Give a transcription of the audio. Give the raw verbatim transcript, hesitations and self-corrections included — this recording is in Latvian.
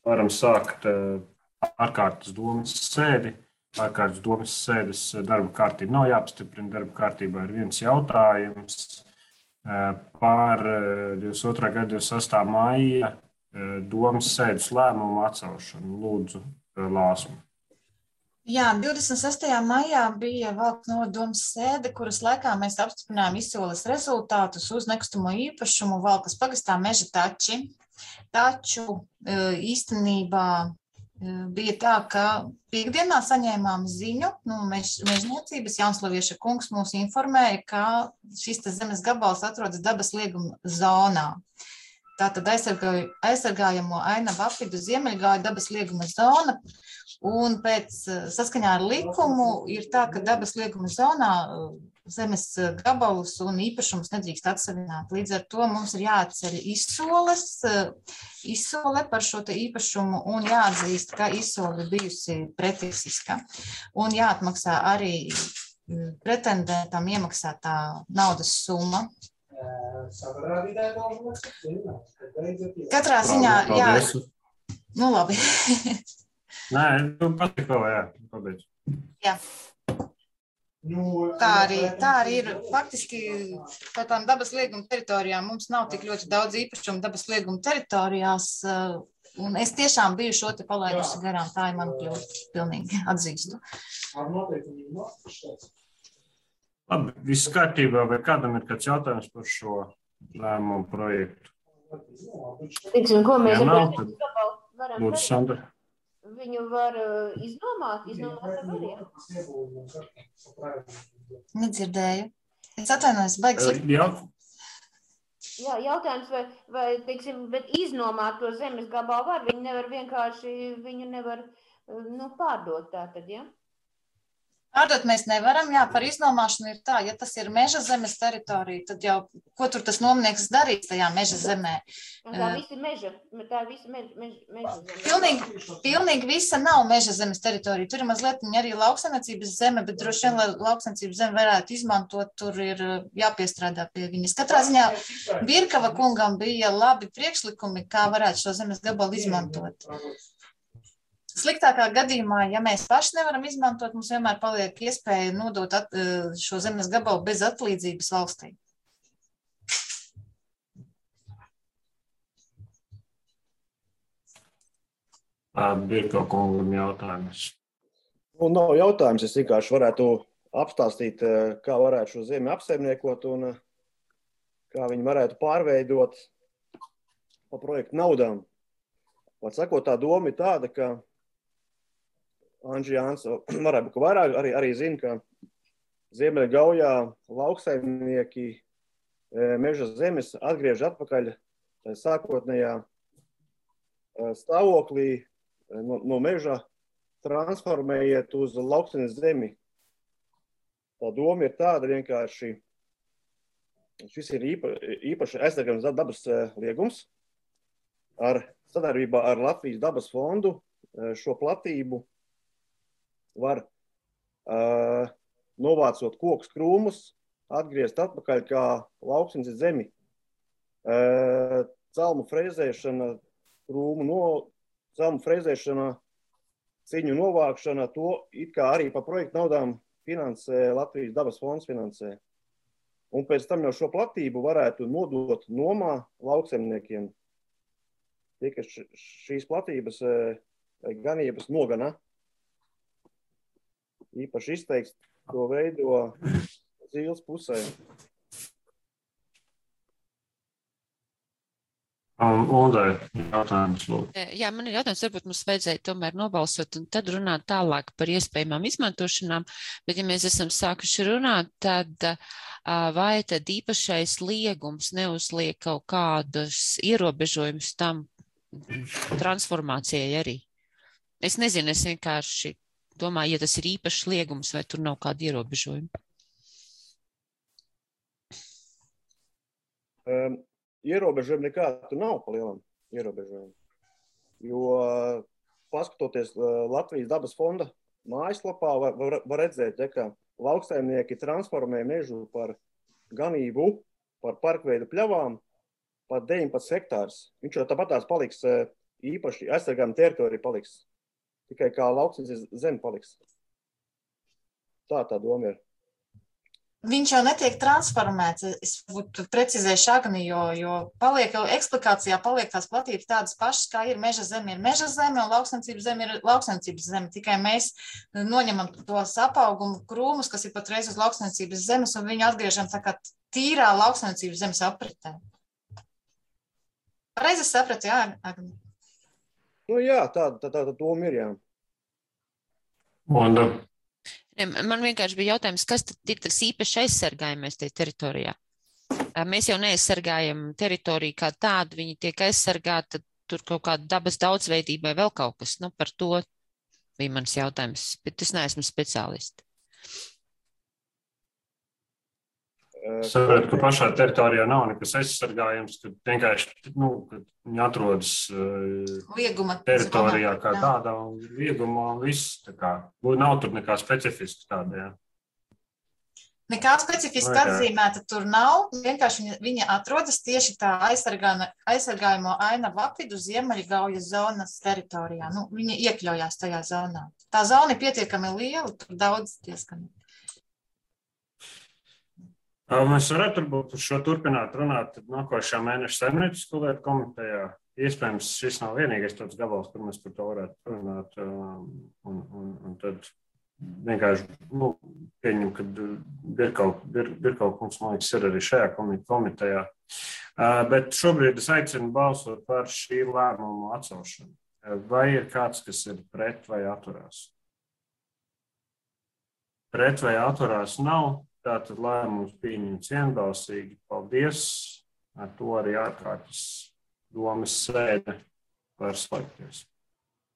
varam sākt ārkārtas domas sēdi. Ārkārtas domas sēdes darba kārtība nav jāapstiprina. Darba kārtībā ir viens jautājums par divdesmit otrā gada divdesmit sestā maija domas sēdes lēmumu atcelšanu. Lūdzu, Lāsma. Jā, divdesmit sestajā maijā bija Valkas novada domas sēde, kuras laikā mēs apstiprinājām izsoles rezultātus uz nekustamo īpašumu Valkas pagastā Meža tači. Taču īstenībā bija tā, ka piekdienā saņēmām ziņu, nu, mež, mežniecības Jaunslevieša kungs mūs informēja, ka šis zemes gabals atrodas dabas lieguma zonā. Tātad aizsargājamo ainavu apvidu Ziemeļgauja dabas lieguma zona, un pēc saskaņā ar likumu ir tā, ka dabas lieguma zonā zemes gabalus un īpašumus nedrīkst atsavināt. Līdz ar to mums ir jāatceļ izsoles, izsole par šo te īpašumu un jāatzīst, ka izsole bijusi pretiesiska un jāatmaksā arī pretendētam iemaksātā naudas summa. Katrā ziņā, jā, nu labi. Nē, nu patika vēl, jā, pabeidz. Jā. Tā arī, tā arī ir. Faktiski par tām dabas lieguma teritorijām mums nav tik ļoti daudz īpašumu dabas lieguma teritorijās, un es tiešām biju šo te palaidusi garām, tā ir man kļūt pilnīgi atzīstu. Labi, viss kārtībā, vai kādam ir kāds jautājums par šo lēmumu projektu? Tiksim, ko mēs ja nav, tad varam lūdzu, darīt? Sandra. Viņu var iznomāt, iznomāt ar variem. Nedzirdēju. Es atvainojos, baigas. Jā. Jā, jautājums, vai, vai, teiksim, bet iznomāt to zemes gabalu var, viņi nevar vienkārši, viņu nevar, nu, pārdot tā tad, ja? Pārdot mēs nevaram, jā, par iznomāšanu ir tā, ja tas ir meža zemes teritorija, tad jau, ko tur tas nomnieks darīs tajā meža zemē? Tā visi meža, tā visi meža, meža, meža zeme. Pilnīgi, pilnīgi visa nav meža zemes teritorija, tur ir mazliet arī lauksaimniecības zeme, bet droši vien, lai lauksaimniecības zeme varētu izmantot, tur ir jāpiestrādā pie viņas. Katrā ziņā Birkava kungam bija labi priekšlikumi, kā varētu šo zemes gabalu izmantot. Sliktākā gadījumā, ja mēs paši nevaram izmantot, mums vienmēr paliek iespēja nodot at, šo zemes gabalu bez atlīdzības valstī. Birkava kungam jautājums. Nu, nav jautājums, es vienkārši varētu apstāstīt, kā varētu šo zemi apsaimniekot un kā viņi varētu pārveidot pa projektu naudām. Var sakot, tā doma ir tāda, ka Anži Jāns varētu būt vairāk, arī, arī zina, ka Ziemeļgaujā lauksaimnieki meža zemes atgriež atpakaļ sākotnējā stāvoklī no, no meža transformējiet uz lauksaimniecības zemi. Tā doma ir tāda vienkārši, šis ir īpa, īpaši aizsargājams dabas liegums ar sadarbībā ar Latvijas dabas fondu šo platību var uh, novācot kokus krūmus, atgriezt atpakaļ kā lauksaimniecības zemi. Uh, celmu frezēšana, krūmu no, celmu frezēšana, ciņu novākšana, to it kā arī pa projektu naudām finansē Latvijas dabas fonds finansē. Un pēc tam jau šo platību varētu nodot nomā lauksaimniekiem. Tie, ka šīs platības ganības nogana. Īpaši izteikts to veido Zīles pusē. Uldai, jautājums, lūdzu. Jā, man ir jautājums, varbūt mums vajadzēja tomēr nobalsot un tad runāt tālāk par iespējamām izmantošanām, bet ja mēs esam sākuši runāt, tad vai tad īpašais liegums neuzliek kaut kādus ierobežojumus tam transformācijai arī? Es nezinu, es vienkārši domāju, ja tas ir īpašs liegums, vai tur nav kādi ierobežojumi? Um, ierobežojumi nekādu tur nav pa lielam ierobežojumi. Jo paskatoties Latvijas dabas fonda mājaslapā, var, var, var redzēt, ja, ka lauksaimnieki transformē mežu par ganību, par parkveidu pļavām, par deviņpadsmit hektārus. Viņš jau tāpatās paliks īpaši aizsargājuma teritorija paliks. Tikai kā lauksnes zeme paliks. Tā tā doma ir. Viņš jau netiek transformēts. Es būtu precizējuši Agni, jo, jo paliek jau eksplikācijā paliek tās platības tādas pašas, kā ir meža zeme, ir meža zeme un lauksaimniecības zeme ir lauksaimniecības zeme. Tikai mēs noņemam tos apaugumu krūmus, kas ir patreiz uz lauksaimniecības zemes, un viņu atgriežam tā kā tīrā lauksaimniecības zemes apritē. Pareizi es sapratu, jā, Agni? Nu jā, tā tā, tā, tā doma ir, jā. Un, Man vienkārši bija jautājums, kas tad ir tas īpaši aizsargājamais tajā teritorijā? Mēs jau neaizsargājam teritoriju kā tādu, viņi tiek aizsargāta tur kaut kāda dabas daudzveidība vai vēl kaut kas. Nu, par to bija mans jautājums, bet es neesmu speciālisti. Es saprotu, ka pašā teritorijā nav nekas aizsargājams, kad vienkārši, nu, kad viņi atrodas Lieguma teritorijā kā jā. tādā un lieguma un viss, tā kā, nav tur nekā specifiski tāda, jā. Nekā specifiski atzīmēta tur nav, vienkārši viņa, viņa atrodas tieši tā aizsargājamo ainavu apvidu Ziemeļgaujas zonas teritorijā. Nu, viņa iekļaujās tajā zonā. Tā zona ir pietiekami liela, tur daudz diezgan. Mēs varētu varbūt par šo turpināt runāt nākošā mēneša saimniecisko lietu komitejā. Iespējams, šis nav vienīgais tāds gabals, kur mēs par to varētu runāt. Un, un, un tad vienkārši nu, pieņem, ka Birkaut, Bir, Birkaut kungs, man liekas, ir arī šajā komitejā. Bet šobrīd es aicinu balsot par šī lēmumu atcelšanu. Vai ir kāds, kas ir pret vai atturās? Pret vai atturās nav. Tātad lēmums pieņemts vienbalsīgi. Paldies. Ar to arī ārkārtas domas sēde var slēgties.